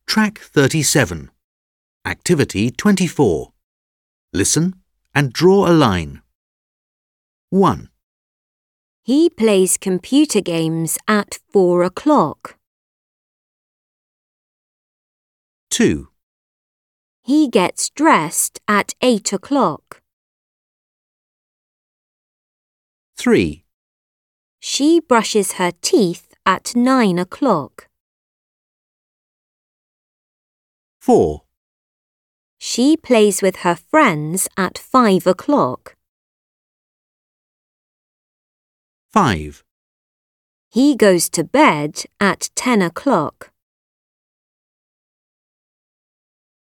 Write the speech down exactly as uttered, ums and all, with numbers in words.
Track thirty-seven. Activity twenty-four. Listen and draw a line. one. He plays computer games at four o'clock. two. He gets dressed at eight o'clock. three. She brushes her teeth at nine o'clock. four. She plays with her friends at five o'clock. five. He goes to bed at ten o'clock.